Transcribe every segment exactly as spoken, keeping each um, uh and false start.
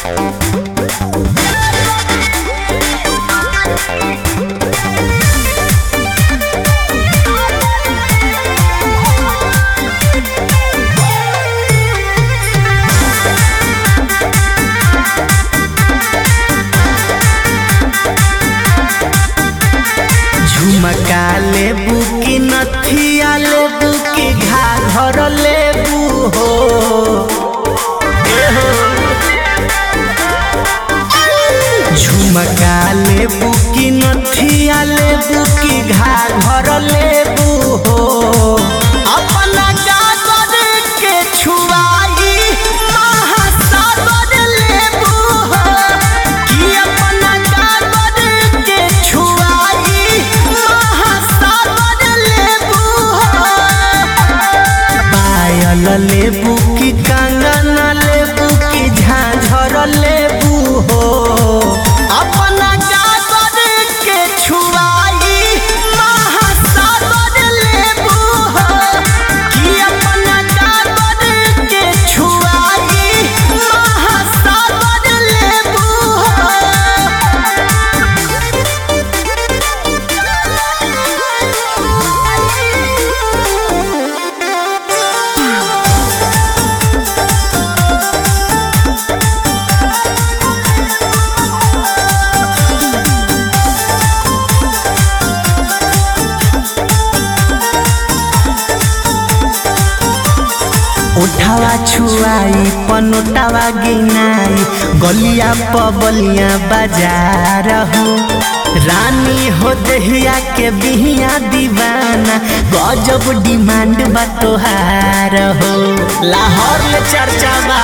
झुमका लेबू की नथिया लेबू की घाघर लेबू हो झुमका लेबू की नथिया लेबू की घाघर लेबू हो अपना गागर के छुआई महासागर लेबू हो कि अपना गागर के छुआई महासागर लेबू हो पायल लेबू की कंगन लेबू की झांझर लेबू हो अपना गागर के छुआई महासागर लेबू हो कि अपना गागर के छुआई महासागर लेबू हो उठावा छुआई पनोटावा गिनाई गलिया पबलिया बाजार हो रानी हो दहिया के बिहिया दीवाना गजब डिमांड बा तोहार हो लाहौर में चर्चा बा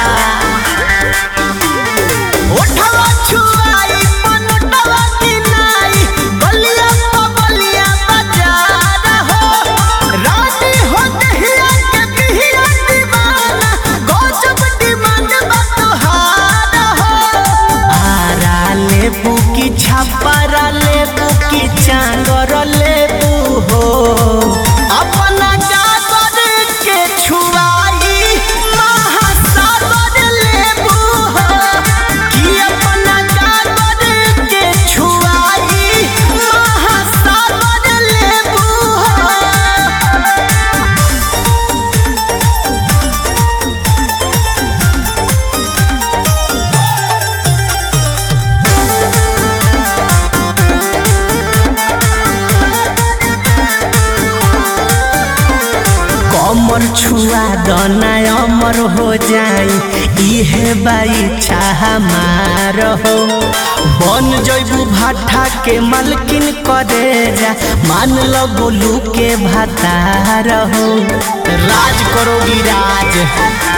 उठावा छुआई पनोटावा गिनाई गलिया पबलिया बाजार हो रानी हो दहिया के बिहिया लेबू की छपरा लेबू की चांगर लेबू हो अपना गागर के छुआई महासागर लेबू हो कि अपना गागर के छुआई महासागर लेबू हो अमर छुआ दना अमर हो जाई इहे बाई चाह मार हो बन जैबू भाटा के मालकिन करे जा मान लो गोलू के भातार हो राज करोगी राज।